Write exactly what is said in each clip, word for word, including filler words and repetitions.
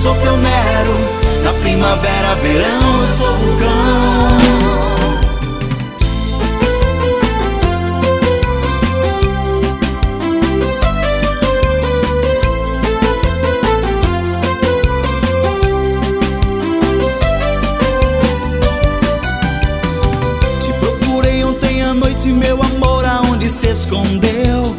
sou teu Nero. Na primavera, verão, eu sou vulcão. Meu amor, aonde se escondeu?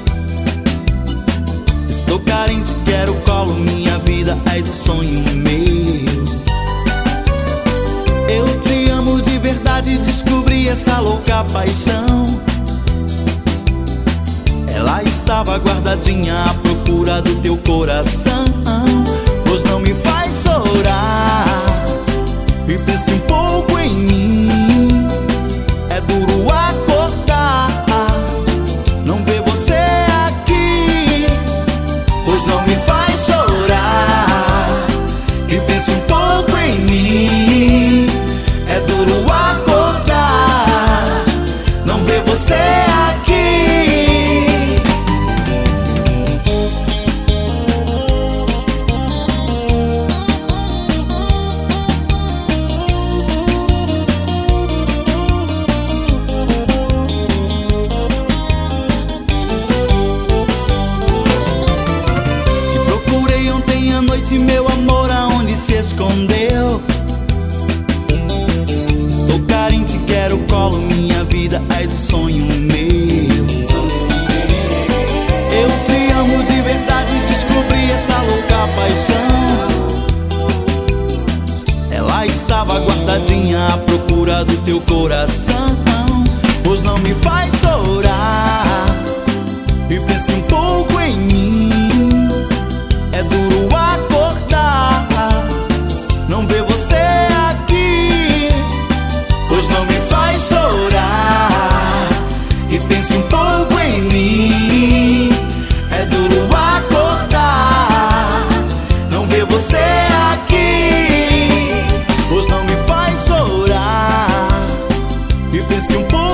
Estou carente, quero colo, minha vida, és o sonho meu. Eu te amo de verdade, descobri essa louca paixão. Ela estava guardadinha à procura do teu coração. Pois não me faz chorar e pense um pouco em mim. É duro acordar, não ver você aqui. Pois não me faz chorar e pense um pouco em mim. É duro acordar, não ver você aqui. Meu amor, aonde se escondeu? Estou carente, quero colo, minha vida, és o sonho meu. Eu te amo de verdade, descobri essa louca paixão. Ela estava guardadinha à procura do teu coração. Pois não me faz chorar e pense um pouco em mim. É duro acordar, não ver você aqui. Pois não me faz chorar e pense um pouco em mim. É duro acordar, não ver você aqui. Pois não me faz chorar e pense um pouco